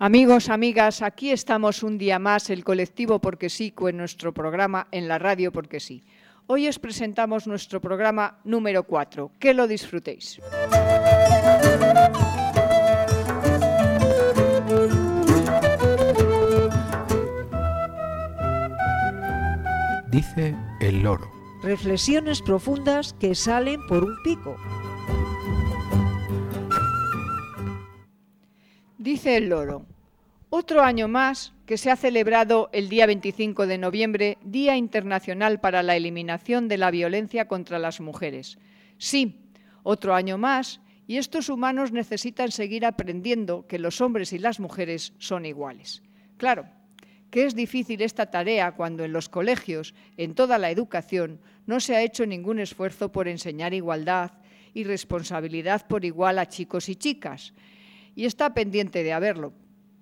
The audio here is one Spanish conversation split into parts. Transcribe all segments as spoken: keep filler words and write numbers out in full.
Amigos, amigas, aquí estamos un día más, el colectivo Porque Sí, con nuestro programa en la radio Porque Sí. Hoy os presentamos nuestro programa número cuatro. Que lo disfrutéis. Dice el loro. Reflexiones profundas que salen por un pico. Dice el loro. Otro año más que se ha celebrado el día veinticinco de noviembre, Día Internacional para la Eliminación de la Violencia contra las Mujeres. Sí, otro año más, y estos humanos necesitan seguir aprendiendo que los hombres y las mujeres son iguales. Claro, que es difícil esta tarea cuando en los colegios, en toda la educación, no se ha hecho ningún esfuerzo por enseñar igualdad y responsabilidad por igual a chicos y chicas. Y está pendiente de haberlo,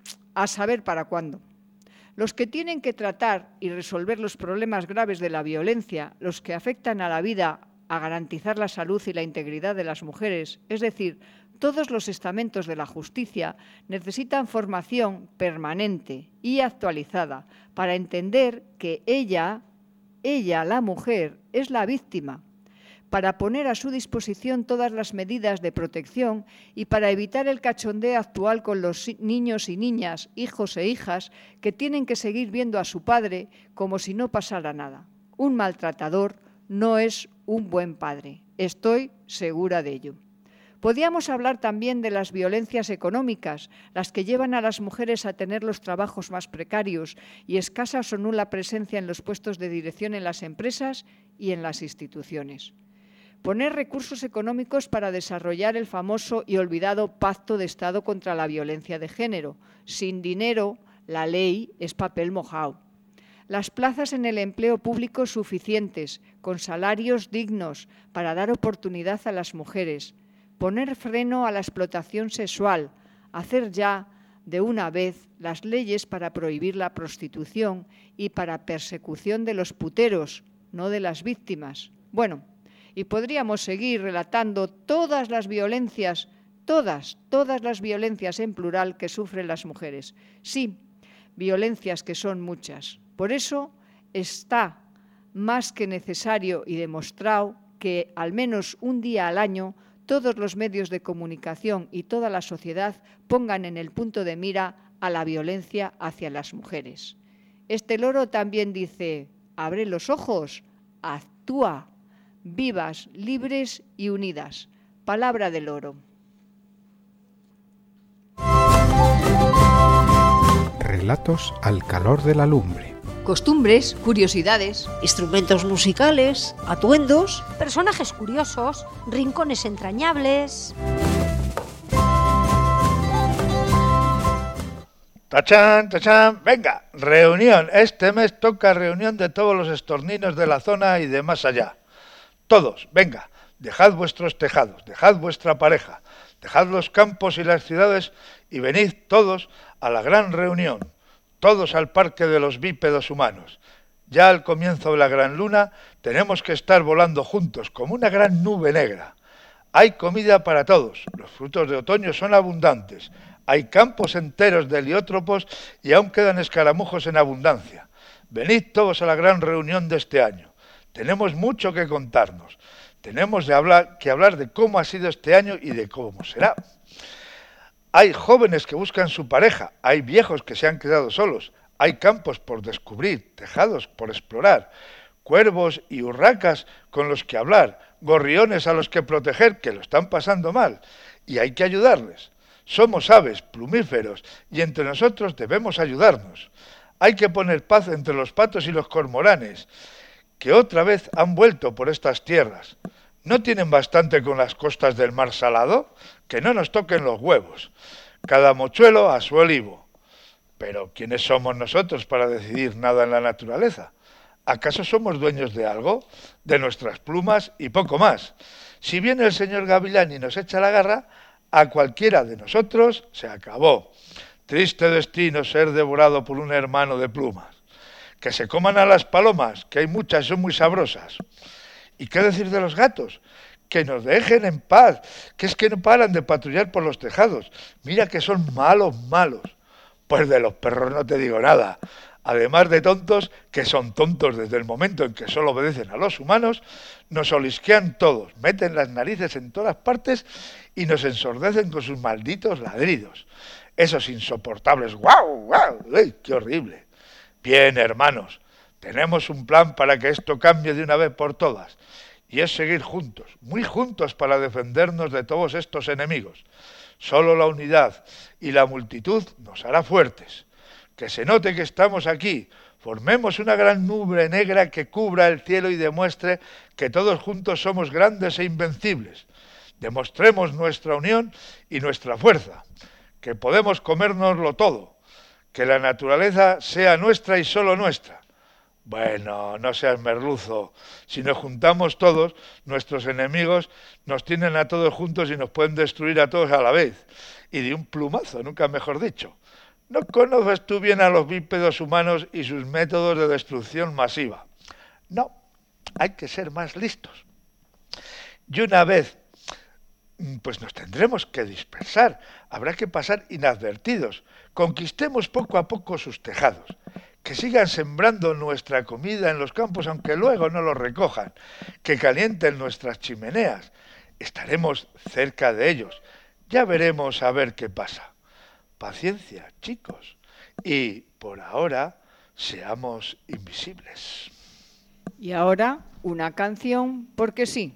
a saber para cuándo. Los que tienen que tratar y resolver los problemas graves de la violencia, los que afectan a la vida, a garantizar la salud y la integridad de las mujeres, es decir, todos los estamentos de la justicia, necesitan formación permanente y actualizada para entender que ella, ella, la mujer, es la víctima, para poner a su disposición todas las medidas de protección y para evitar el cachondeo actual con los niños y niñas, hijos e hijas, que tienen que seguir viendo a su padre como si no pasara nada. Un maltratador no es un buen padre, estoy segura de ello. Podríamos hablar también de las violencias económicas, las que llevan a las mujeres a tener los trabajos más precarios y escasa o nula presencia en los puestos de dirección en las empresas y en las instituciones. Poner recursos económicos para desarrollar el famoso y olvidado Pacto de Estado contra la Violencia de Género. Sin dinero, la ley es papel mojado. Las plazas en el empleo público suficientes, con salarios dignos, para dar oportunidad a las mujeres. Poner freno a la explotación sexual. Hacer ya, de una vez, las leyes para prohibir la prostitución y para persecución de los puteros, no de las víctimas. Bueno, y podríamos seguir relatando todas las violencias, todas, todas las violencias en plural que sufren las mujeres. Sí, violencias que son muchas. Por eso está más que necesario y demostrado que al menos un día al año todos los medios de comunicación y toda la sociedad pongan en el punto de mira a la violencia hacia las mujeres. Este loro también dice, abre los ojos, actúa. Vivas, libres y unidas. Palabra del loro. Relatos al calor de la lumbre. Costumbres, curiosidades, Instrumentos musicales, atuendos, personajes curiosos, rincones entrañables. ¡Tachán, tachán! Venga, reunión. Este mes toca reunión de todos los estorninos de la zona y de más allá. Todos, venga, dejad vuestros tejados, dejad vuestra pareja, dejad los campos y las ciudades y venid todos a la gran reunión, todos al parque de los bípedos humanos. Ya al comienzo de la gran luna tenemos que estar volando juntos como una gran nube negra. Hay comida para todos, los frutos de otoño son abundantes, hay campos enteros de heliótropos y aún quedan escaramujos en abundancia. Venid todos a la gran reunión de este año. Tenemos mucho que contarnos. Tenemos de hablar, que hablar de cómo ha sido este año y de cómo será. Hay jóvenes que buscan su pareja, hay viejos que se han quedado solos, hay campos por descubrir, tejados por explorar, cuervos y urracas con los que hablar, gorriones a los que proteger, que lo están pasando mal, y hay que ayudarles. Somos aves, plumíferos, y entre nosotros debemos ayudarnos. Hay que poner paz entre los patos y los cormoranes, que otra vez han vuelto por estas tierras. ¿No tienen bastante con las costas del mar salado? Que no nos toquen los huevos. Cada mochuelo a su olivo. Pero ¿quiénes somos nosotros para decidir nada en la naturaleza? ¿Acaso somos dueños de algo? De nuestras plumas y poco más. Si viene el señor Gavilán y nos echa la garra, a cualquiera de nosotros se acabó. Triste destino ser devorado por un hermano de plumas. Que se coman a las palomas, que hay muchas y son muy sabrosas. ¿Y qué decir de los gatos? Que nos dejen en paz, que es que no paran de patrullar por los tejados. Mira que son malos, malos. Pues de los perros no te digo nada. Además de tontos, que son tontos desde el momento en que solo obedecen a los humanos, nos olisquean todos, meten las narices en todas partes y nos ensordecen con sus malditos ladridos. Esos insoportables guau, guau, ¡ay, qué horrible! Bien, hermanos, tenemos un plan para que esto cambie de una vez por todas, y es seguir juntos, muy juntos para defendernos de todos estos enemigos. Solo la unidad y la multitud nos hará fuertes. Que se note que estamos aquí, formemos una gran nube negra que cubra el cielo y demuestre que todos juntos somos grandes e invencibles. Demostremos nuestra unión y nuestra fuerza, que podemos comérnoslo todo, que la naturaleza sea nuestra y solo nuestra. Bueno, no seas merluzo, si nos juntamos todos, nuestros enemigos nos tienen a todos juntos y nos pueden destruir a todos a la vez, y de un plumazo, nunca mejor dicho. ¿No conoces tú bien a los bípedos humanos y sus métodos de destrucción masiva? No, hay que ser más listos. Y una vez, pues nos tendremos que dispersar, habrá que pasar inadvertidos, conquistemos poco a poco sus tejados, que sigan sembrando nuestra comida en los campos aunque luego no lo recojan, que calienten nuestras chimeneas, estaremos cerca de ellos, ya veremos a ver qué pasa. Paciencia, chicos, y por ahora seamos invisibles. Y ahora una canción, porque sí.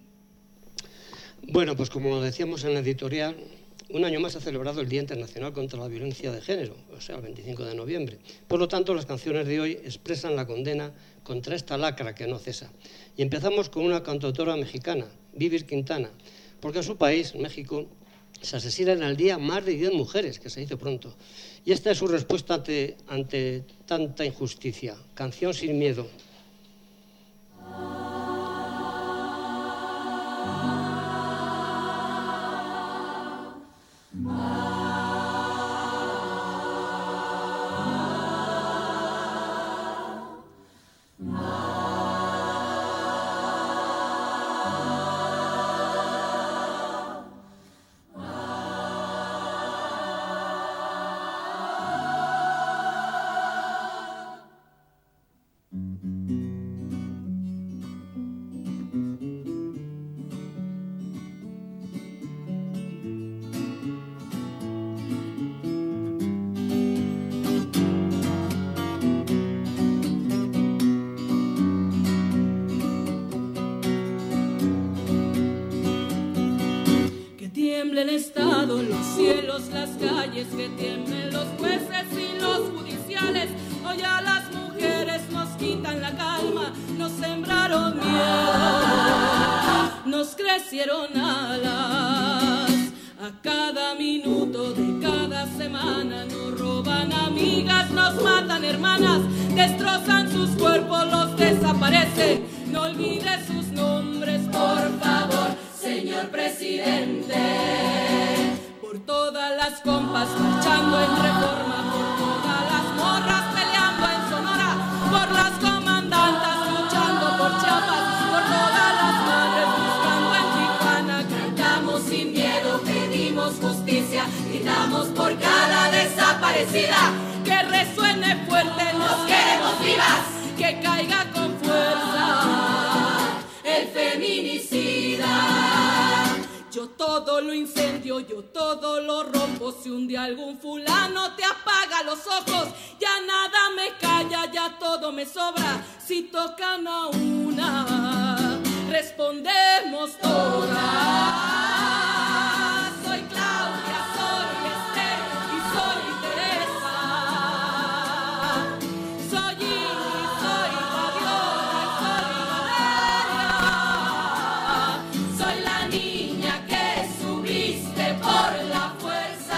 Bueno, pues como decíamos en la editorial, un año más ha celebrado el Día Internacional contra la Violencia de Género, o sea, el veinticinco de noviembre. Por lo tanto, las canciones de hoy expresan la condena contra esta lacra que no cesa. Y empezamos con una cantautora mexicana, Vivir Quintana, porque en su país, México, se asesinan al día más de diez mujeres, que se dice pronto. Y esta es su respuesta ante, ante tanta injusticia. Canción sin miedo. El Estado, los cielos, las calles, que tiemblen los jueces y los judiciales. Hoy a las mujeres nos quitan la calma, nos sembraron miedo, nos crecieron alas. A cada minuto de cada semana nos roban amigas, nos matan hermanas, destrozan sus cuerpos, los desaparecen. No olvides sus nombres, por favor, señor presidente. Por todas las compas marchando en Reforma, por todas las morras peleando en Sonora, por las comandantas luchando por Chiapas, por todas las madres buscando en Tijuana. Cantamos sin miedo, pedimos justicia, gritamos por cada desaparecida. Que resuene fuerte, nos queremos vivas, que caiga con fuerza el feminicida. Yo todo lo incendio, yo todo lo rompo. Si un día algún fulano te apaga los ojos, ya nada me calla, ya todo me sobra. Si tocan a una, respondemos todas. Soy Claudia, soy Esther y soy Teresa. Soy Ingrid, soy Fabiola y soy Valeria. Soy la niña que subiste por la fuerza.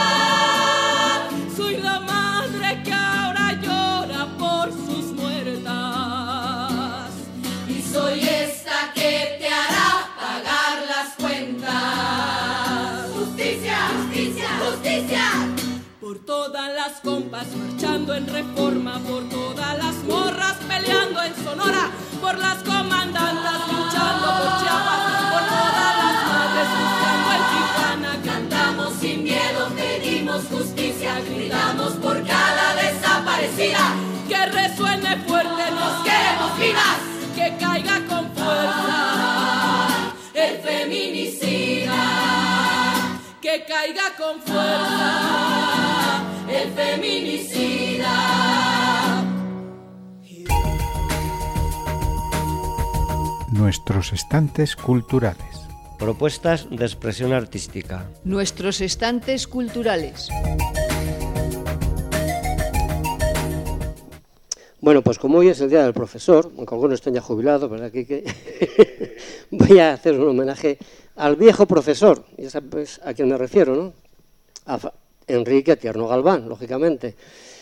Soy la madre que ahora llora por sus muertas. Y soy esta que te hará pagar las cuentas. Justicia, justicia, justicia. Por todas las compas marchando en Reforma, por todas las morras peleando en Sonora, por las comandantas luchando por Chiapas, por todas las madres buscando en Tijuana. Cantamos sin miedo, pedimos justicia, gritamos por traiga con fuerza el feminicida. Nuestros estantes culturales. Propuestas de expresión artística. Nuestros estantes culturales. Bueno, pues como hoy es el Día del Profesor, aunque algunos están ya jubilados, ¿verdad, Quique? Voy a hacer un homenaje al viejo profesor, y sabes a quién me refiero, ¿no? A Enrique Tierno Galván, lógicamente,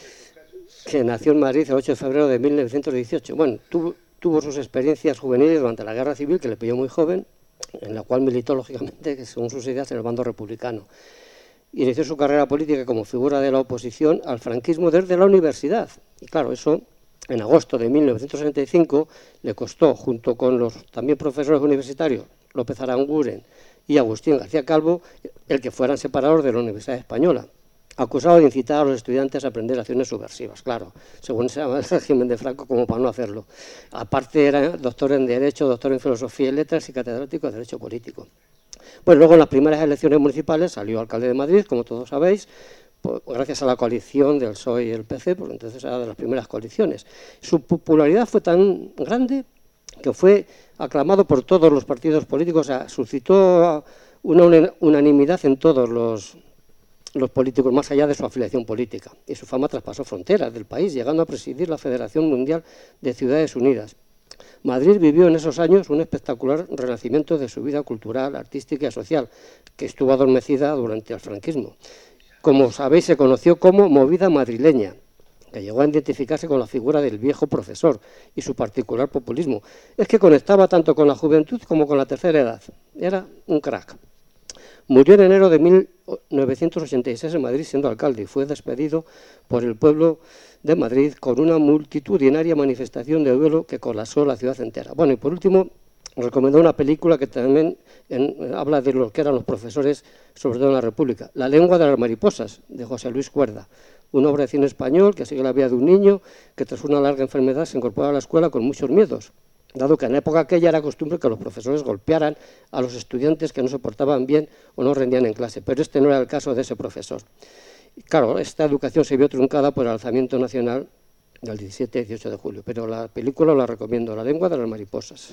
que nació en Madrid el ocho de febrero de mil novecientos dieciocho. Bueno, tuvo, tuvo sus experiencias juveniles durante la Guerra Civil, que le pilló muy joven, en la cual militó, lógicamente, que según sus ideas, en el bando republicano. Inició su carrera política como figura de la oposición al franquismo desde la universidad. Y claro, eso, en agosto de mil novecientos setenta y cinco, le costó, junto con los también profesores universitarios, López Aranguren y Agustín García Calvo, el que fueran separados de la Universidad Española, acusado de incitar a los estudiantes a aprender acciones subversivas, claro, según se llama el régimen de Franco, como para no hacerlo. Aparte era doctor en Derecho, doctor en Filosofía y Letras y catedrático de Derecho Político. Pues luego en las primeras elecciones municipales salió alcalde de Madrid, como todos sabéis, pues, gracias a la coalición del P S O E y el P C, porque entonces era de las primeras coaliciones. Su popularidad fue tan grande que fue aclamado por todos los partidos políticos, o sea, suscitó una unanimidad en todos los, los políticos, más allá de su afiliación política. Y su fama traspasó fronteras del país, llegando a presidir la Federación Mundial de Ciudades Unidas. Madrid vivió en esos años un espectacular renacimiento de su vida cultural, artística y social, que estuvo adormecida durante el franquismo. Como sabéis, se conoció como movida madrileña, que llegó a identificarse con la figura del viejo profesor y su particular populismo. Es que conectaba tanto con la juventud como con la tercera edad. Era un crack. Murió en enero de mil novecientos ochenta y seis en Madrid siendo alcalde y fue despedido por el pueblo de Madrid con una multitudinaria manifestación de duelo que colapsó la ciudad entera. Bueno, y por último, os recomiendo una película que también en, habla de lo que eran los profesores, sobre todo en la República, La lengua de las mariposas, de José Luis Cuerda, una obra de cine español que sigue la vida de un niño que tras una larga enfermedad se incorpora a la escuela con muchos miedos, dado que en la época aquella era costumbre que los profesores golpearan a los estudiantes que no se portaban bien o no rendían en clase, pero este no era el caso de ese profesor. Y claro, esta educación se vio truncada por el alzamiento nacional del diecisiete y dieciocho de julio, pero la película la recomiendo, La lengua de las mariposas.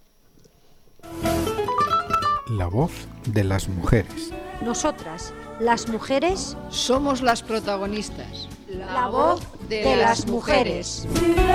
La voz de las mujeres. Nosotras, las mujeres, somos las protagonistas. La, la voz de, de las, las mujeres.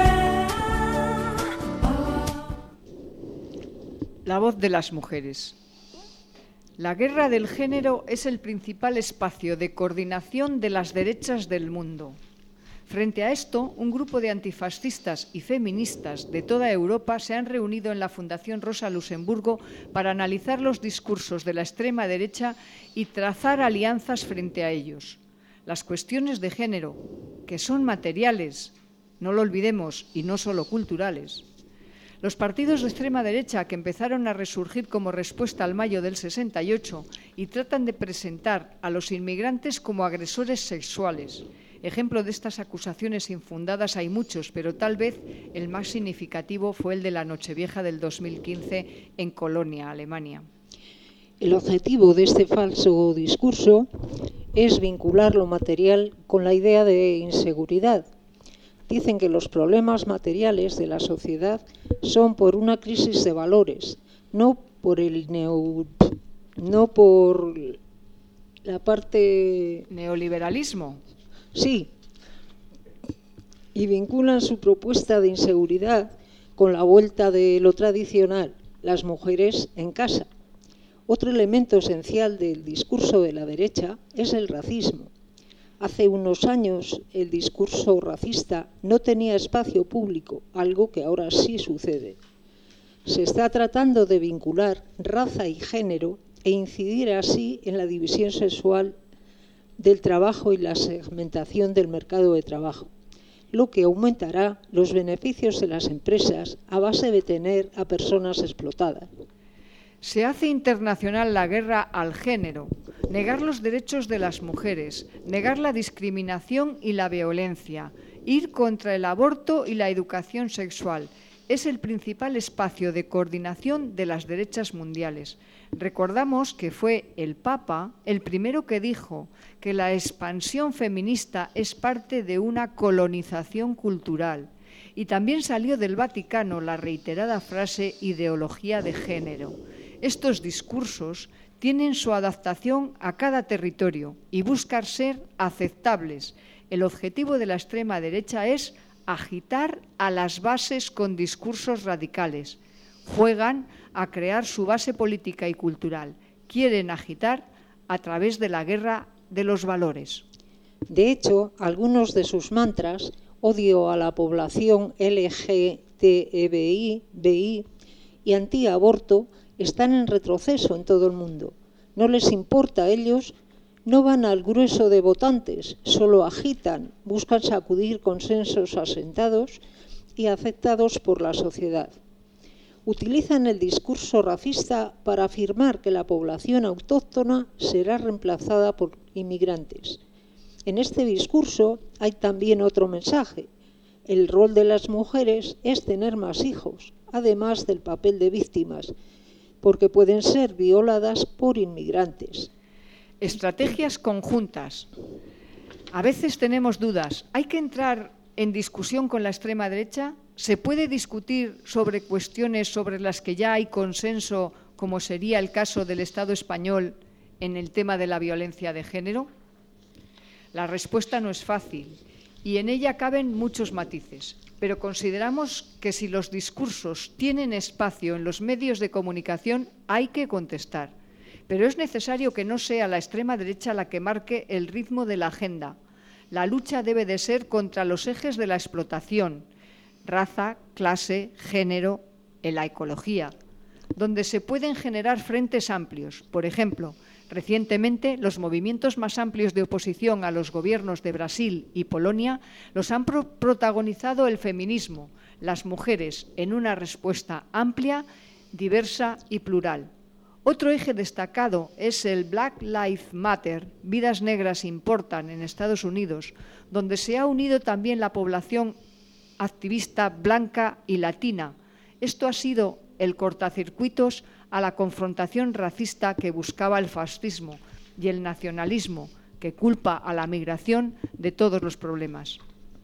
La voz de las mujeres. La guerra del género es el principal espacio de coordinación de las derechas del mundo. Frente a esto, un grupo de antifascistas y feministas de toda Europa se han reunido en la Fundación Rosa Luxemburgo para analizar los discursos de la extrema derecha y trazar alianzas frente a ellos. Las cuestiones de género, que son materiales, no lo olvidemos, y no solo culturales. Los partidos de extrema derecha que empezaron a resurgir como respuesta al mayo del sesenta y ocho y tratan de presentar a los inmigrantes como agresores sexuales. Ejemplo de estas acusaciones infundadas hay muchos, pero tal vez el más significativo fue el de la Nochevieja del dos mil quince en Colonia, Alemania. El objetivo de este falso discurso es vincular lo material con la idea de inseguridad. Dicen que los problemas materiales de la sociedad son por una crisis de valores, no por el neo, no por la parte neoliberalismo. Sí, y vinculan su propuesta de inseguridad con la vuelta de lo tradicional, las mujeres en casa. Otro elemento esencial del discurso de la derecha es el racismo. Hace unos años el discurso racista no tenía espacio público, algo que ahora sí sucede. Se está tratando de vincular raza y género e incidir así en la división sexual del trabajo y la segmentación del mercado de trabajo, lo que aumentará los beneficios de las empresas a base de tener a personas explotadas. Se hace internacional la guerra al género, negar los derechos de las mujeres, negar la discriminación y la violencia, ir contra el aborto y la educación sexual, es el principal espacio de coordinación de las derechas mundiales. Recordamos que fue el Papa el primero que dijo que la expansión feminista es parte de una colonización cultural. Y también salió del Vaticano la reiterada frase ideología de género. Estos discursos tienen su adaptación a cada territorio y buscan ser aceptables. El objetivo de la extrema derecha es agitar a las bases con discursos radicales. Juegan a crear su base política y cultural. Quieren agitar a través de la guerra de los valores. De hecho, algunos de sus mantras, odio a la población L G T B I y antiaborto, están en retroceso en todo el mundo. No les importa a ellos, no van al grueso de votantes, solo agitan, buscan sacudir consensos asentados y aceptados por la sociedad. Utilizan el discurso racista para afirmar que la población autóctona será reemplazada por inmigrantes. En este discurso hay también otro mensaje. El rol de las mujeres es tener más hijos, además del papel de víctimas, porque pueden ser violadas por inmigrantes. Estrategias conjuntas. A veces tenemos dudas. ¿Hay que entrar en discusión con la extrema derecha? ¿Se puede discutir sobre cuestiones sobre las que ya hay consenso, como sería el caso del Estado español en el tema de la violencia de género? La respuesta no es fácil y en ella caben muchos matices, pero consideramos que si los discursos tienen espacio en los medios de comunicación hay que contestar. Pero es necesario que no sea la extrema derecha la que marque el ritmo de la agenda. La lucha debe de ser contra los ejes de la explotación, raza, clase, género, en la ecología, donde se pueden generar frentes amplios. Por ejemplo, recientemente los movimientos más amplios de oposición a los gobiernos de Brasil y Polonia los han pro- protagonizado el feminismo, las mujeres, en una respuesta amplia, diversa y plural. Otro eje destacado es el Black Lives Matter, Vidas Negras Importan en Estados Unidos, donde se ha unido también la población activista blanca y latina. Esto ha sido el cortacircuitos a la confrontación racista que buscaba el fascismo y el nacionalismo, que culpa a la migración de todos los problemas.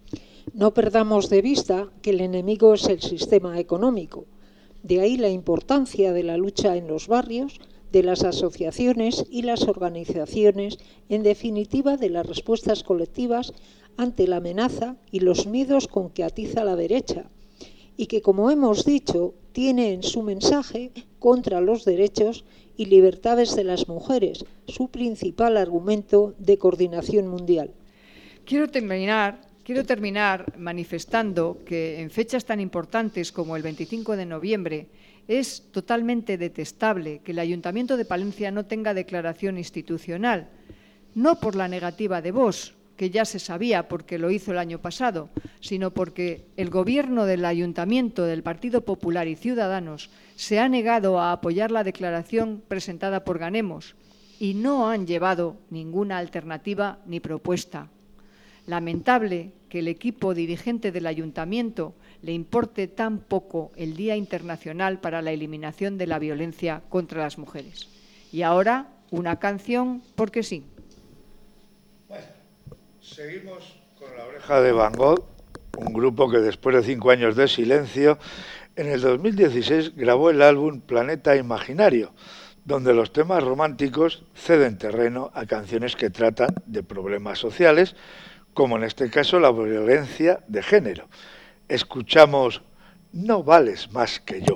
No perdamos de vista que el enemigo es el sistema económico. De ahí la importancia de la lucha en los barrios, de las asociaciones y las organizaciones, en definitiva de las respuestas colectivas ante la amenaza y los miedos con que atiza la derecha, y que, como hemos dicho, tiene en su mensaje contra los derechos y libertades de las mujeres, su principal argumento de coordinación mundial. Quiero terminar Quiero terminar manifestando que en fechas tan importantes como el veinticinco de noviembre es totalmente detestable que el Ayuntamiento de Palencia no tenga declaración institucional, no por la negativa de Vox, que ya se sabía porque lo hizo el año pasado, sino porque el Gobierno del Ayuntamiento del Partido Popular y Ciudadanos se ha negado a apoyar la declaración presentada por Ganemos y no han llevado ninguna alternativa ni propuesta. Lamentable que el equipo dirigente del Ayuntamiento le importe tan poco el Día Internacional para la Eliminación de la Violencia contra las Mujeres. Y ahora, una canción porque sí. Bueno, seguimos con La Oreja de Van Gogh, un grupo que después de cinco años de silencio, en el dos mil dieciséis grabó el álbum Planeta Imaginario, donde los temas románticos ceden terreno a canciones que tratan de problemas sociales, como en este caso la violencia de género. Escuchamos No vales más que yo.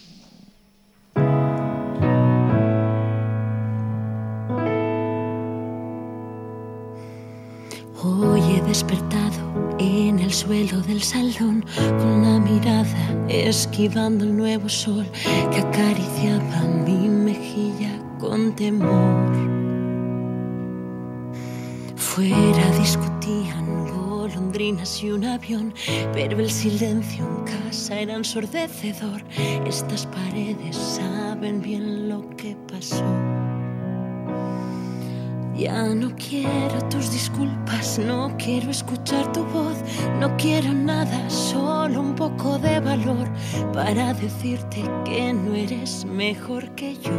Hoy he despertado en el suelo del salón con la mirada esquivando el nuevo sol que acariciaba mi mejilla con temor. Fuera discutían golondrinas y un avión, pero el silencio en casa era ensordecedor. Estas paredes saben bien lo que pasó. Ya no quiero tus disculpas, no quiero escuchar tu voz, no quiero nada, solo un poco de valor para decirte que no eres mejor que yo.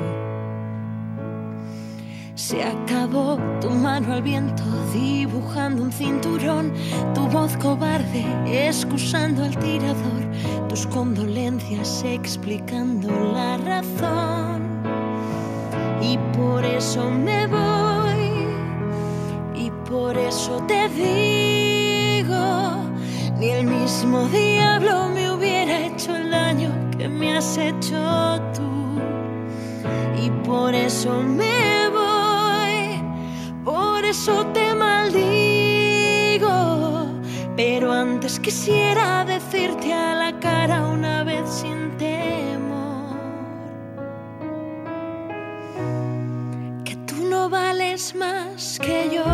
Se acabó tu mano al viento dibujando un cinturón, tu voz cobarde excusando al tirador, tus condolencias explicando la razón. Y por eso me voy, y por eso te digo, ni el mismo diablo me hubiera hecho el daño que me has hecho tú. Y por eso me voy, por eso te maldigo, pero antes quisiera decirte a la cara una vez sin temor que tú no vales más que yo.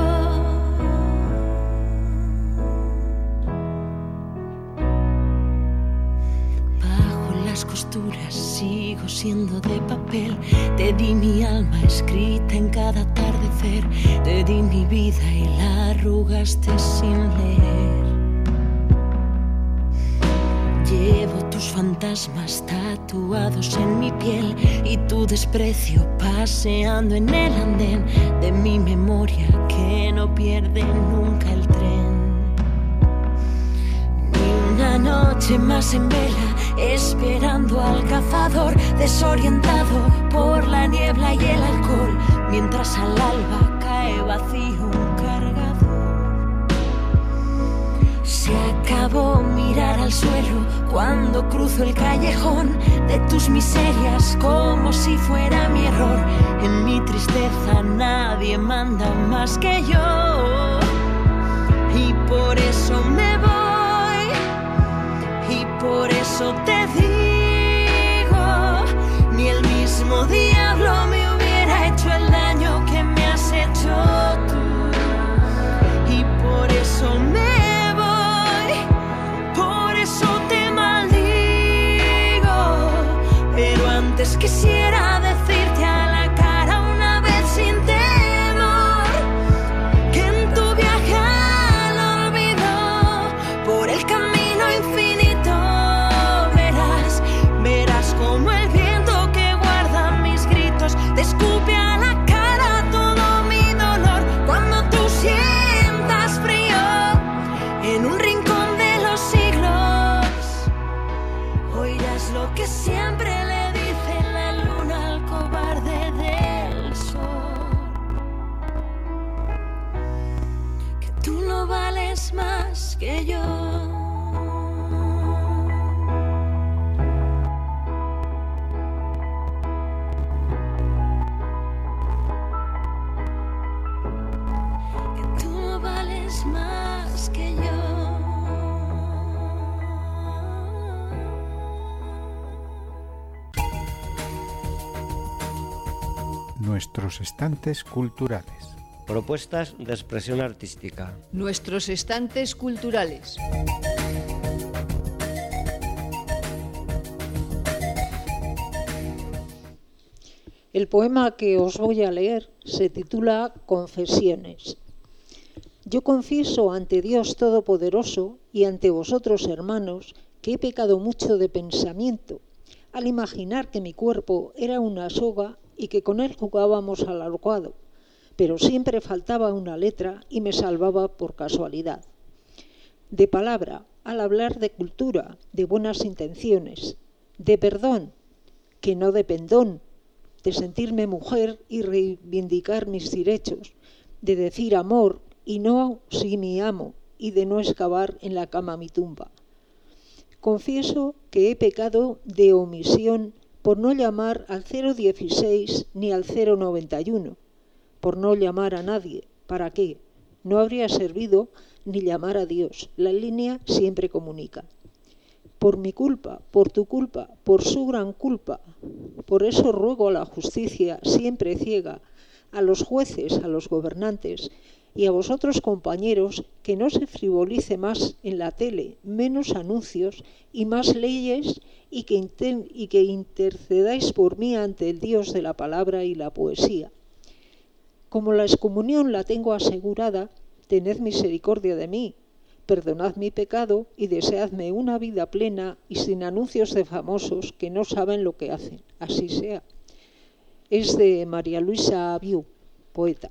Las costuras sigo siendo de papel, te di mi alma escrita en cada atardecer, te di mi vida y la arrugaste sin leer. Llevo tus fantasmas tatuados en mi piel y tu desprecio paseando en el andén de mi memoria que no pierde nunca el tren. Ni una noche más en vela esperando al cazador, desorientado por la niebla y el alcohol, mientras al alba cae vacío un cargador. Se acabó mirar al suelo cuando cruzo el callejón de tus miserias como si fuera mi error. En mi tristeza nadie manda más que yo, y por eso me voy. Y por eso te digo, ni el mismo diablo me hubiera hecho el daño que me has hecho tú. Y por eso me voy, por eso te maldigo, pero antes quisiera decirte a la cara una vez sin temor que en tu viaje al olvido, por el camino infinito, como el viento que guarda mis gritos, te escupe a la cara todo mi dolor. Cuando tú sientas frío en un rincón de los siglos, oirás lo que siempre le dice la luna al cobarde del sol, que tú no vales más que yo. Más que yo. Nuestros estantes culturales. Propuestas de expresión artística. Nuestros estantes culturales. El poema que os voy a leer se titula Confesiones. Yo confieso ante Dios Todopoderoso y ante vosotros, hermanos, que he pecado mucho de pensamiento, al imaginar que mi cuerpo era una soga y que con él jugábamos al ahorcado, pero siempre faltaba una letra y me salvaba por casualidad. De palabra, al hablar de cultura, de buenas intenciones, de perdón, que no de pendón, de sentirme mujer y reivindicar mis derechos, de decir amor y no sí mi amo, y de no excavar en la cama mi tumba. Confieso que he pecado de omisión por no llamar al cero dieciséis ni al cero noventa y uno, por no llamar a nadie. ¿Para qué? No habría servido ni llamar a Dios. La línea siempre comunica. Por mi culpa, por tu culpa, por su gran culpa. Por eso ruego a la justicia siempre ciega, a los jueces, a los gobernantes, y a vosotros, compañeros, que no se frivolice más en la tele, menos anuncios y más leyes, y que, inter- y que intercedáis por mí ante el Dios de la palabra y la poesía. como la excomunión la tengo asegurada, tened misericordia de mí, perdonad mi pecado y deseadme una vida plena y sin anuncios de famosos que no saben lo que hacen. Así sea. Es de María Luisa Viu, poeta.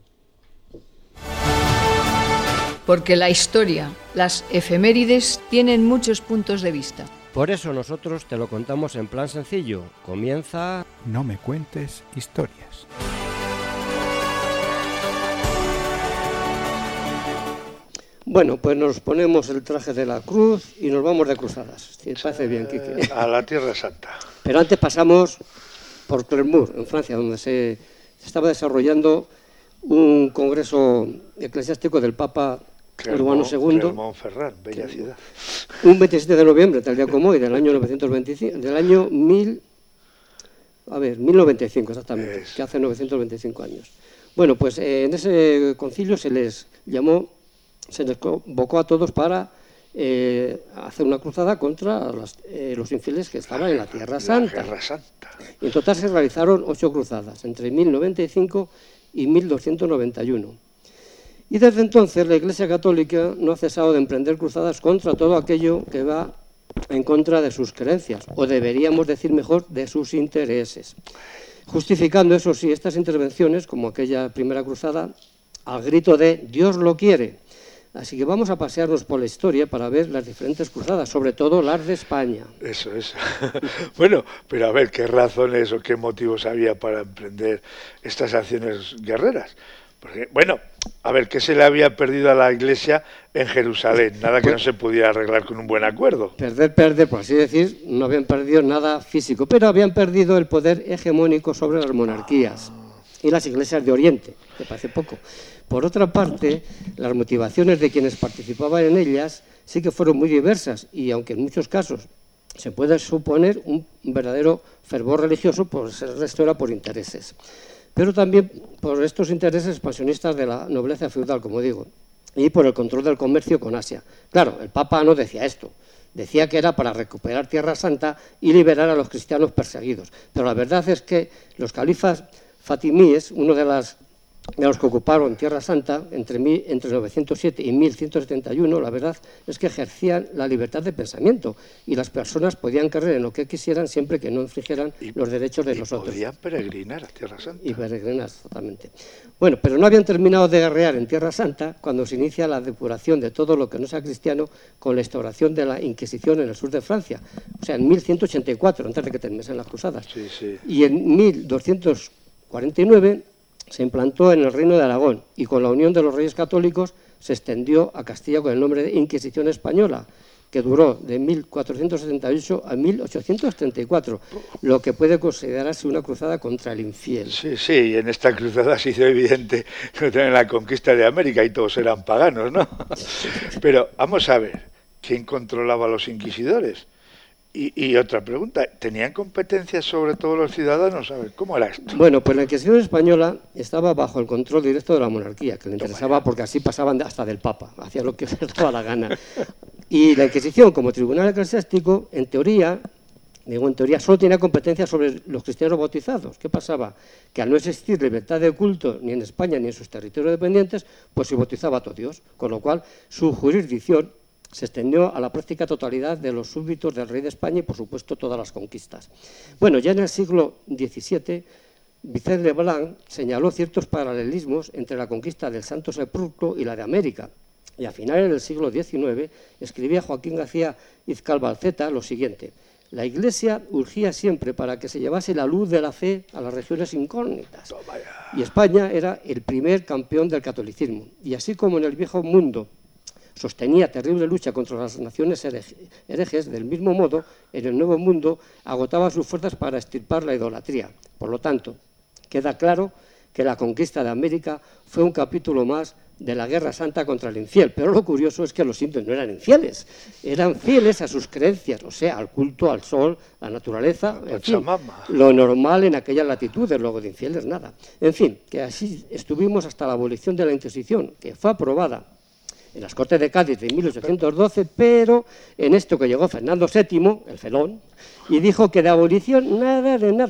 Porque la historia, las efemérides, tienen muchos puntos de vista. Por eso nosotros te lo contamos en plan sencillo. Comienza... No me cuentes historias. Bueno, pues nos ponemos el traje de la cruz y nos vamos de cruzadas. Si te parece bien, Quique. A la Tierra Santa. Pero antes pasamos por Clermont, en Francia, donde se, se estaba desarrollando un congreso eclesiástico del Papa Urbano segundo. Clermont-Ferrand, bella ciudad. Un veintisiete de noviembre, tal día como hoy, del año novecientos veinticinco, del año mil, a ver, mil noventa y cinco exactamente, es. que hace novecientos veinticinco años. Bueno, pues eh, en ese concilio se les llamó, se les convocó a todos para eh, hacer una cruzada contra las, eh, los infieles que estaban la, en la Tierra Santa. La Guerra Santa. Y en total se realizaron ocho cruzadas, entre mil noventa y cinco y mil doscientos noventa y uno. Y desde entonces la Iglesia Católica no ha cesado de emprender cruzadas contra todo aquello que va en contra de sus creencias, o deberíamos decir mejor, de sus intereses. Justificando, eso sí, estas intervenciones, como aquella primera cruzada, al grito de Dios lo quiere. Así que vamos a pasearnos por la historia para ver las diferentes cruzadas, sobre todo las de España. Eso, eso. Bueno, pero a ver, ¿qué razones o qué motivos había para emprender estas acciones guerreras? Porque, bueno, a ver, ¿qué se le había perdido a la Iglesia en Jerusalén? Nada que pues, no se pudiera arreglar con un buen acuerdo. Perder, perder, por así decir, no habían perdido nada físico, pero habían perdido el poder hegemónico sobre las monarquías ah. y las iglesias de Oriente, que parece poco. Por otra parte, las motivaciones de quienes participaban en ellas sí que fueron muy diversas y, aunque en muchos casos se puede suponer un verdadero fervor religioso, pues el resto era por intereses. Pero también por estos intereses expansionistas de la nobleza feudal, como digo, y por el control del comercio con Asia. Claro, el Papa no decía esto, decía que era para recuperar Tierra Santa y liberar a los cristianos perseguidos. Pero la verdad es que los califas fatimíes, uno de, las, de los que ocuparon Tierra Santa entre, mil, entre novecientos siete y mil ciento setenta y uno, la verdad es que ejercían la libertad de pensamiento y las personas podían creer en lo que quisieran siempre que no infringieran y, los derechos de y los otros. Podían peregrinar a Tierra Santa. Y peregrinar, exactamente. Bueno, pero no habían terminado de guerrear en Tierra Santa cuando se inicia la depuración de todo lo que no sea cristiano con la instauración de la Inquisición en el sur de Francia, o sea, en mil ciento ochenta y cuatro, antes de que terminasen las cruzadas. Sí, sí. Y en mil doscientos cuarenta y nueve se implantó en el Reino de Aragón y con la unión de los reyes católicos se extendió a Castilla con el nombre de Inquisición Española, que duró de mil cuatrocientos setenta y ocho a mil ochocientos treinta y cuatro, lo que puede considerarse una cruzada contra el infiel. Sí, sí, y en esta cruzada se hizo evidente en la conquista de América y todos eran paganos, ¿no? Pero vamos a ver, ¿quién controlaba a los inquisidores? Y, y otra pregunta, ¿tenían competencias sobre todos los ciudadanos? A ver, ¿cómo era esto? Bueno, pues la Inquisición española estaba bajo el control directo de la monarquía, que le interesaba porque así pasaban hasta del Papa, hacían lo que les daba la gana. Y la Inquisición, como tribunal eclesiástico, en teoría, digo en teoría, solo tenía competencias sobre los cristianos bautizados. ¿Qué pasaba? Que al no existir libertad de culto ni en España ni en sus territorios dependientes, pues se bautizaba a todo Dios, con lo cual su jurisdicción se extendió a la práctica totalidad de los súbditos del rey de España y, por supuesto, todas las conquistas. Bueno, ya en el siglo diecisiete, Vicente Leblanc señaló ciertos paralelismos entre la conquista del Santo Sepulcro y la de América. Y a finales del siglo diecinueve escribía Joaquín García Izcal Balceta lo siguiente: la Iglesia urgía siempre para que se llevase la luz de la fe a las regiones incógnitas. Y España era el primer campeón del catolicismo. Y así como en el viejo mundo sostenía terrible lucha contra las naciones herejes, del mismo modo, en el Nuevo Mundo agotaba sus fuerzas para extirpar la idolatría. Por lo tanto, queda claro que la conquista de América fue un capítulo más de la Guerra Santa contra el infiel. Pero lo curioso es que los indios no eran infieles, eran fieles a sus creencias, o sea, al culto al sol, a la naturaleza, en fin, lo normal en aquellas latitudes, luego de infieles nada. En fin, que así estuvimos hasta la abolición de la Inquisición, que fue aprobada en las Cortes de Cádiz de mil ochocientos doce, pero en esto que llegó Fernando séptimo, el felón, y dijo que de abolición nada de nada.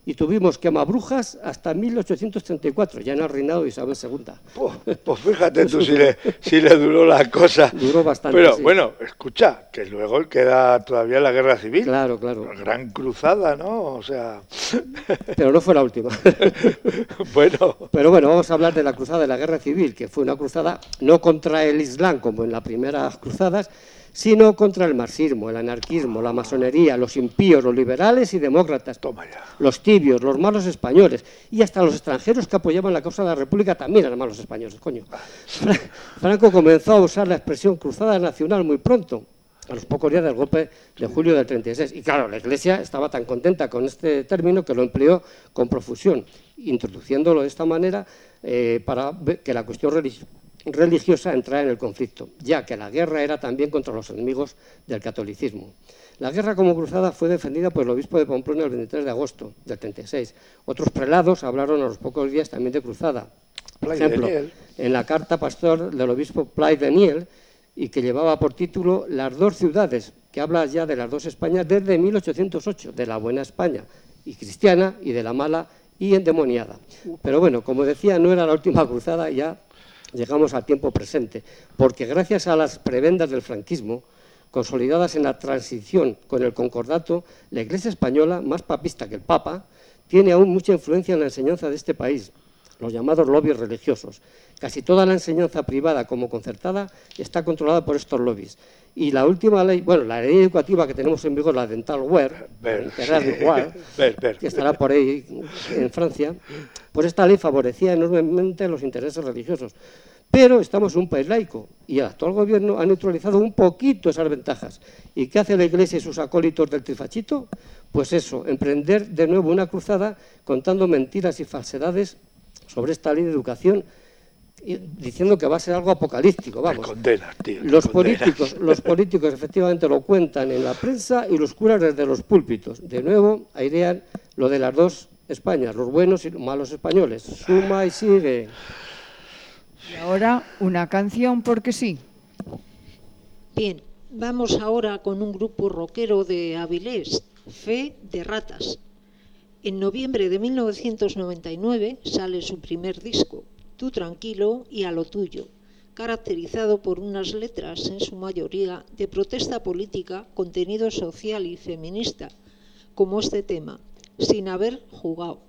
y tuvimos quemabrujas hasta mil ochocientos treinta y cuatro, ya en el reinado de Isabel segunda. Pues, pues fíjate tú si le, si le duró la cosa. Duró bastante. Pero sí. bueno, escucha, que luego queda todavía la guerra civil. Claro, claro. La gran cruzada, ¿no? O sea. Pero no fue la última. Bueno. Pero bueno, vamos a hablar de la cruzada de la guerra civil, que fue una cruzada no contra el Islam como en las primeras cruzadas, sino contra el marxismo, el anarquismo, la masonería, los impíos, los liberales y demócratas, Toma ya. los tibios, los malos españoles y hasta los extranjeros que apoyaban la causa de la República también eran malos españoles, coño. Franco comenzó a usar la expresión cruzada nacional muy pronto, a los pocos días del golpe de julio del treinta y seis. Y claro, la Iglesia estaba tan contenta con este término que lo empleó con profusión, introduciéndolo de esta manera eh, para que la cuestión religiosa religiosa entrar en el conflicto, ya que la guerra era también contra los enemigos del catolicismo. La guerra como cruzada fue defendida por el obispo de Pamplona el veintitrés de agosto del treinta y seis. Otros prelados hablaron a los pocos días también de cruzada. Por ejemplo, en la carta pastor del obispo Play de Niel, y que llevaba por título Las dos ciudades, que habla ya de las dos Españas desde mil ochocientos ocho, de la buena España y cristiana y de la mala y endemoniada. Pero bueno, como decía, no era la última cruzada, ya llegamos al tiempo presente, porque gracias a las prebendas del franquismo, consolidadas en la transición con el concordato, la Iglesia española, más papista que el Papa, tiene aún mucha influencia en la enseñanza de este país, los llamados lobbies religiosos. Casi toda la enseñanza privada como concertada está controlada por estos lobbies. Y la última ley, bueno, la ley educativa que tenemos en vigor, la Dental Ware, que estará por ahí en Francia, pues esta ley favorecía enormemente los intereses religiosos. Pero estamos en un país laico y el actual gobierno ha neutralizado un poquito esas ventajas. ¿Y qué hace la Iglesia y sus acólitos del trifachito? Pues eso, emprender de nuevo una cruzada contando mentiras y falsedades sobre esta ley de educación, diciendo que va a ser algo apocalíptico, vamos. Me condenas, tío, me los condenas. políticos, los políticos efectivamente lo cuentan en la prensa y los curas desde los púlpitos. De nuevo airean lo de las dos Españas, los buenos y los malos españoles. Suma y sigue. Y ahora una canción porque sí. Bien, vamos ahora con un grupo rockero de Avilés, Fe de Ratas. En noviembre de mil novecientos noventa y nueve sale su primer disco, Tú tranquilo y a lo tuyo, caracterizado por unas letras, en su mayoría, de protesta política, contenido social y feminista, como este tema, Sin haber jugado.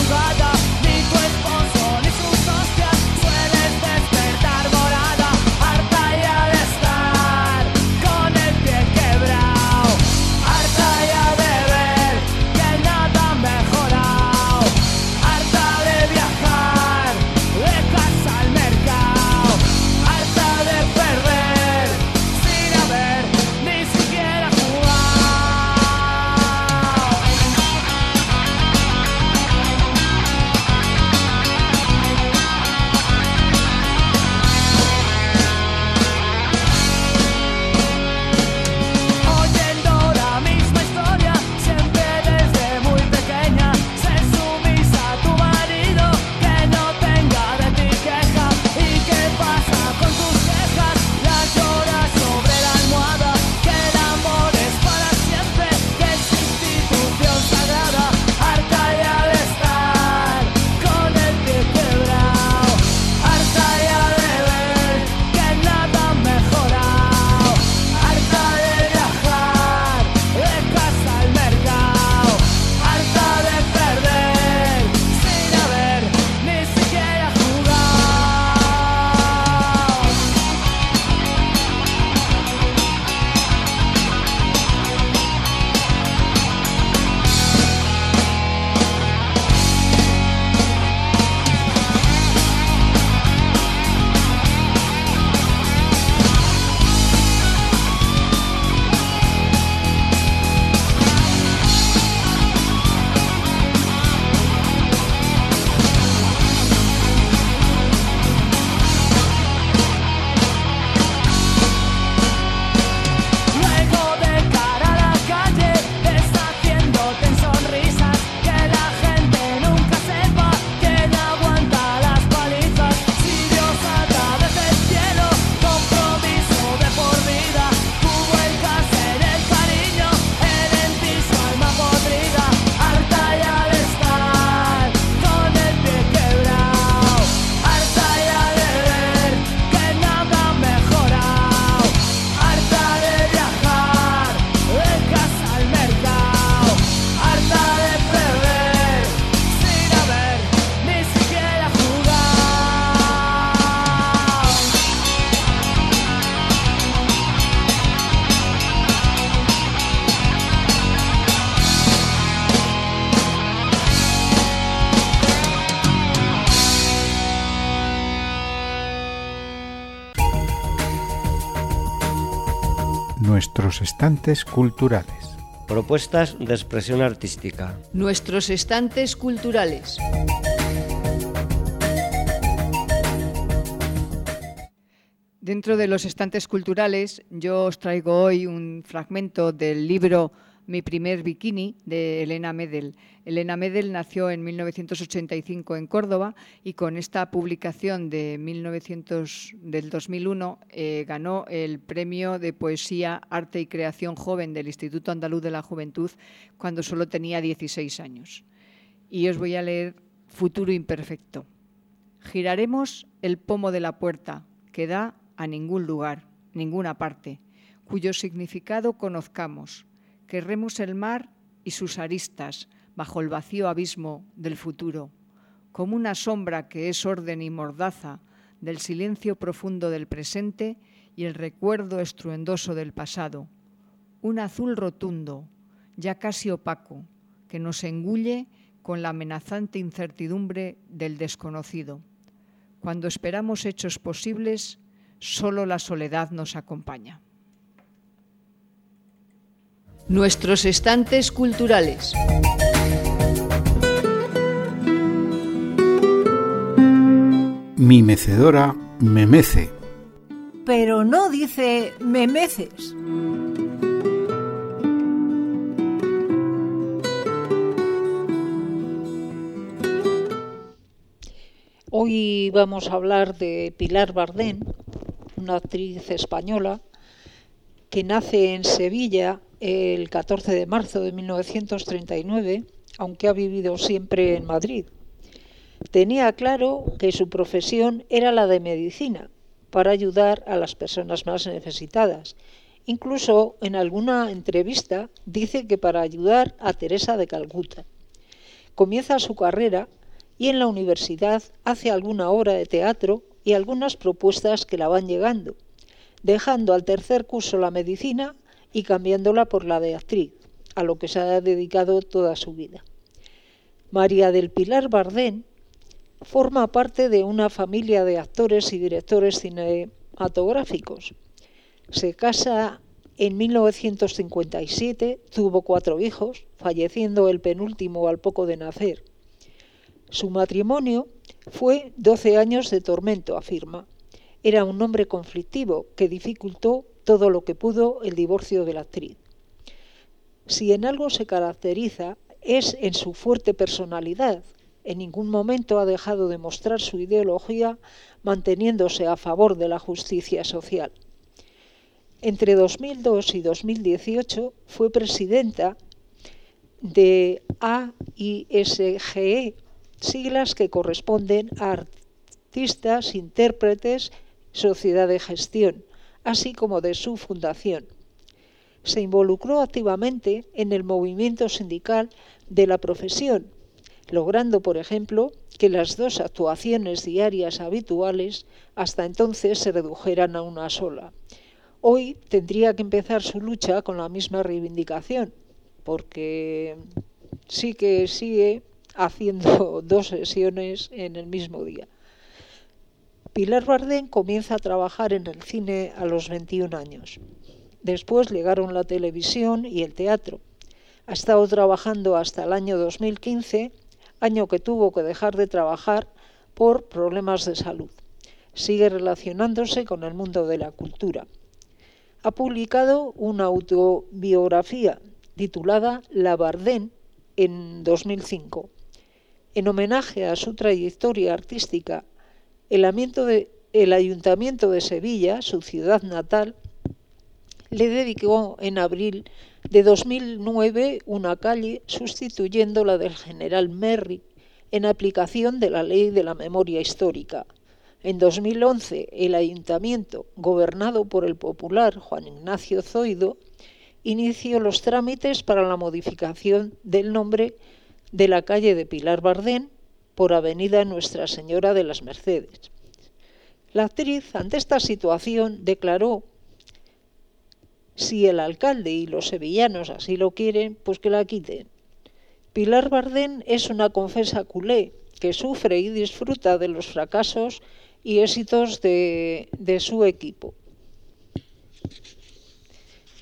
Ni tu esposo ni sus hostias sueles despertar morada. Nuestros estantes culturales. Propuestas de expresión artística. Nuestros estantes culturales. Dentro de los estantes culturales, yo os traigo hoy un fragmento del libro Mi primer bikini, de Elena Medel. Elena Medel nació en mil novecientos ochenta y cinco en Córdoba y con esta publicación de mil novecientos, del dos mil uno eh, ganó el Premio de Poesía, Arte y Creación Joven del Instituto Andaluz de la Juventud cuando solo tenía dieciséis años. Y os voy a leer Futuro imperfecto. Giraremos el pomo de la puerta que da a ningún lugar, ninguna parte, cuyo significado conozcamos. Querremos el mar y sus aristas bajo el vacío abismo del futuro, como una sombra que es orden y mordaza del silencio profundo del presente y el recuerdo estruendoso del pasado. Un azul rotundo, ya casi opaco, que nos engulle con la amenazante incertidumbre del desconocido. Cuando esperamos hechos posibles, solo la soledad nos acompaña. Nuestros estantes culturales. Mi mecedora me mece. Pero no dice me meces. Hoy vamos a hablar de Pilar Bardén, una actriz española que nace en Sevilla el catorce de marzo de mil novecientos treinta y nueve, aunque ha vivido siempre en Madrid. Tenía claro que su profesión era la de medicina, para ayudar a las personas más necesitadas. Incluso en alguna entrevista dice que para ayudar a Teresa de Calcuta. Comienza su carrera y en la universidad hace alguna obra de teatro y algunas propuestas que la van llegando, dejando al tercer curso la medicina y cambiándola por la de actriz, a lo que se ha dedicado toda su vida. María del Pilar Bardén forma parte de una familia de actores y directores cinematográficos. Se casa en mil novecientos cincuenta y siete, tuvo cuatro hijos, falleciendo el penúltimo al poco de nacer. Su matrimonio fue doce años de tormento, afirma. Era un hombre conflictivo que dificultó todo lo que pudo el divorcio de la actriz. Si en algo se caracteriza es en su fuerte personalidad. En ningún momento ha dejado de mostrar su ideología, manteniéndose a favor de la justicia social. Entre dos mil dos y dos mil dieciocho fue presidenta de A I S G E, siglas que corresponden a Artistas, Intérpretes, Sociedad de Gestión, así como de su fundación. Se involucró activamente en el movimiento sindical de la profesión, logrando, por ejemplo, que las dos actuaciones diarias habituales hasta entonces se redujeran a una sola. Hoy tendría que empezar su lucha con la misma reivindicación, porque sí que sigue haciendo dos sesiones en el mismo día. Pilar Bardén comienza a trabajar en el cine a los veintiún años. Después llegaron la televisión y el teatro. Ha estado trabajando hasta el año dos mil quince, año que tuvo que dejar de trabajar por problemas de salud. Sigue relacionándose con el mundo de la cultura. Ha publicado una autobiografía titulada La Bardén en dos mil cinco. En homenaje a su trayectoria artística, el Ayuntamiento de Sevilla, su ciudad natal, le dedicó en abril de dos mil nueve una calle sustituyendo la del General Merry en aplicación de la Ley de la Memoria Histórica. En dos mil once el Ayuntamiento, gobernado por el popular Juan Ignacio Zoido, inició los trámites para la modificación del nombre de la calle de Pilar Bardén por Avenida Nuestra Señora de las Mercedes. La actriz, ante esta situación, declaró: si el alcalde y los sevillanos así lo quieren, pues que la quiten. Pilar Bardén es una confesa culé que sufre y disfruta de los fracasos y éxitos de, de su equipo.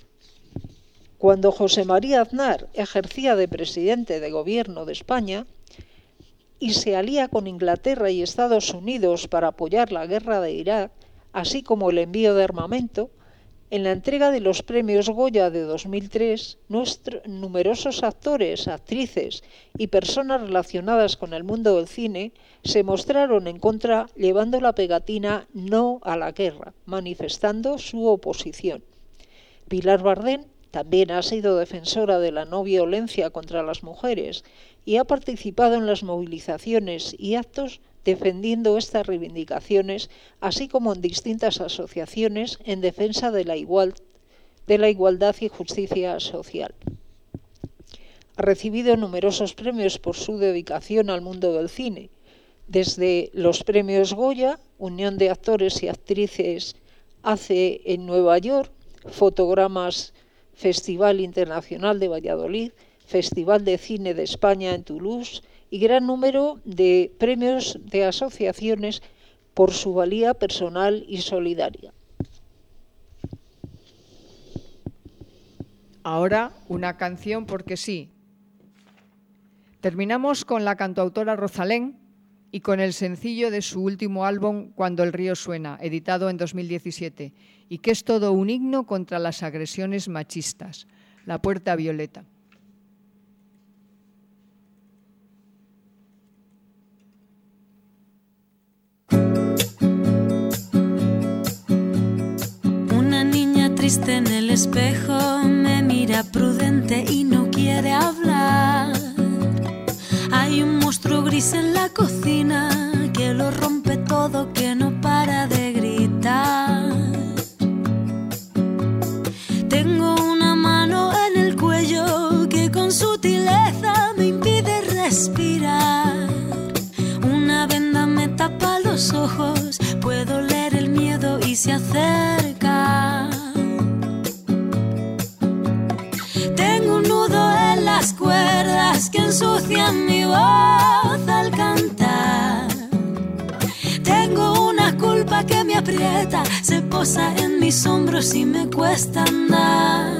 Cuando José María Aznar ejercía de presidente de gobierno de España y se alía con Inglaterra y Estados Unidos para apoyar la guerra de Irak, así como el envío de armamento, en la entrega de los premios Goya de dos mil tres, nuestro, numerosos actores, actrices y personas relacionadas con el mundo del cine se mostraron en contra llevando la pegatina "No a la guerra", manifestando su oposición. Pilar Bardén también ha sido defensora de la no violencia contra las mujeres y ha participado en las movilizaciones y actos defendiendo estas reivindicaciones, así como en distintas asociaciones en defensa de la, igual, de la igualdad y justicia social. Ha recibido numerosos premios por su dedicación al mundo del cine, desde los premios Goya, Unión de Actores y Actrices A C E en Nueva York, Fotogramas Festival Internacional de Valladolid, Festival de Cine de España en Toulouse, y gran número de premios de asociaciones por su valía personal y solidaria. Ahora una canción porque sí. Terminamos con la cantautora Rosalén y con el sencillo de su último álbum Cuando el río suena, editado en dos mil diecisiete, y que es todo un himno contra las agresiones machistas, La Puerta Violeta. Triste en el espejo, me mira prudente y no quiere hablar. Hay un monstruo gris en la cocina que lo rompe todo, que no para de gritar. Tengo una mano en el cuello que con sutileza me impide respirar. Una venda me tapa los ojos, puedo leer el miedo y se acerca. Las cuerdas que ensucian mi voz al cantar. Tengo una culpa que me aprieta, se posa en mis hombros y me cuesta andar.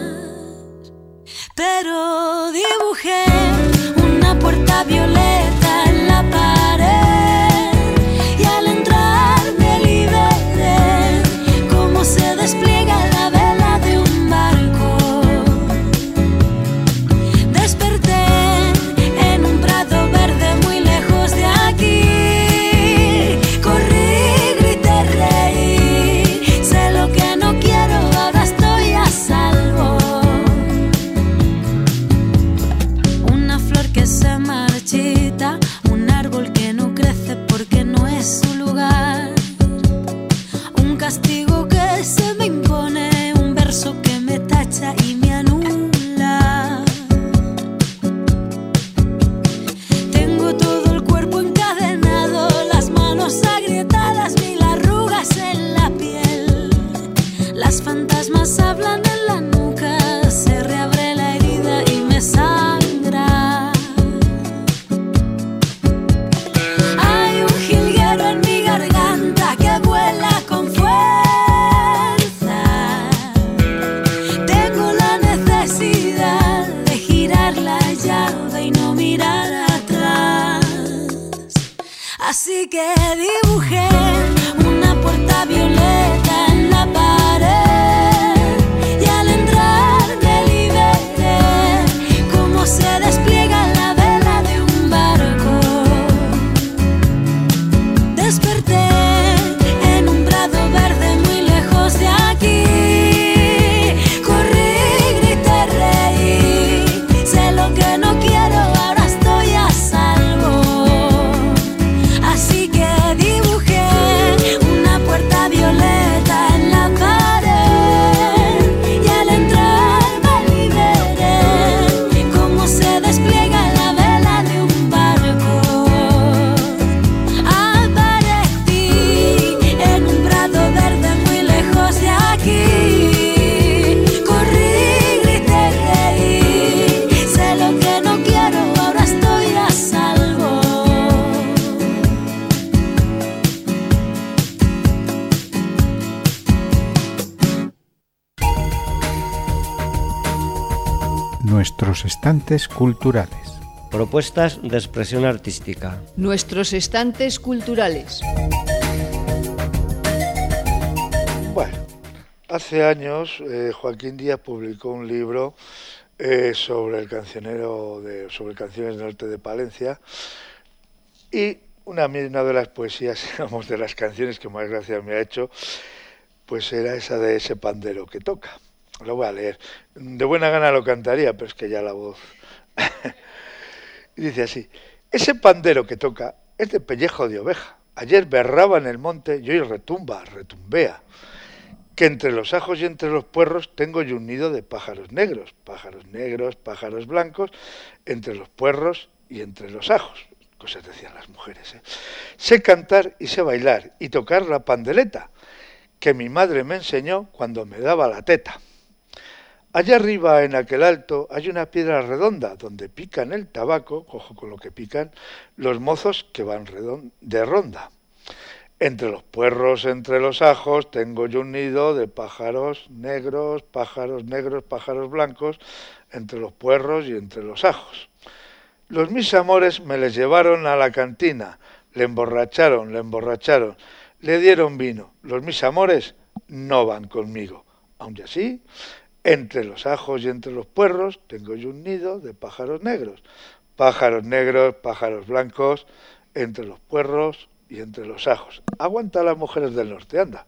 Pero dibujé una puerta violeta en la pared y al entrar me liberé, como se despliega la vela de un barco. Un árbol que no crece porque no es su lugar. Un castigo que se me impone, un verso que me tacha y me anula. Tengo todo el cuerpo encadenado, las manos agrietadas, mil arrugas en la piel. Las fantasmas hablan en la nuca, se reabre la herida y me sangra. En mi garganta que vuela con fuerza. Tengo la necesidad de girar la llave y no mirar atrás. Así que dibujé una puerta violeta en la pared y al entrar me liberé, como se despliega la vela de un barco. Desperté en un prado verde muy lejos de aquí. Corrí, grité, reí. Sé lo que no quiero, ahora estoy a salvo. Así que digo Nuestros estantes culturales. Propuestas de expresión artística. Nuestros estantes culturales. Bueno, hace años eh, Joaquín Díaz publicó un libro eh, sobre el cancionero, de, sobre canciones del norte de Palencia, y una, una de las poesías, digamos, de las canciones que más gracia me ha hecho, pues era esa de ese pandero que toca. Lo voy a leer. De buena gana lo cantaría, pero es que ya la voz... Y dice así: ese pandero que toca es de pellejo de oveja. Ayer berraba en el monte y hoy retumba, retumbea. Que entre los ajos y entre los puerros tengo yo un nido de pájaros negros, pájaros negros, pájaros blancos, entre los puerros y entre los ajos. Cosas decían las mujeres, ¿eh? Sé cantar y sé bailar y tocar la pandereta, que mi madre me enseñó cuando me daba la teta. Allá arriba, en aquel alto, hay una piedra redonda donde pican el tabaco, ojo con lo que pican, los mozos que van de ronda. Entre los puerros, entre los ajos, tengo yo un nido de pájaros negros, pájaros negros, pájaros blancos, entre los puerros y entre los ajos. Los mis amores me les llevaron a la cantina, le emborracharon, le emborracharon, le dieron vino. Los mis amores no van conmigo, aunque así... Entre los ajos y entre los puerros tengo yo un nido de pájaros negros. Pájaros negros, pájaros blancos, entre los puerros y entre los ajos. Aguanta a las mujeres del norte, anda.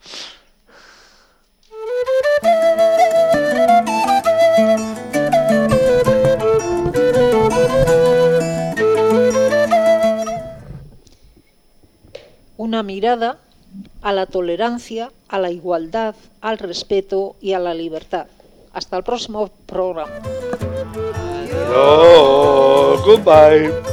Una mirada a la tolerancia, a la igualdad, al respeto y a la libertad. Hasta el próximo programa. Hello, goodbye.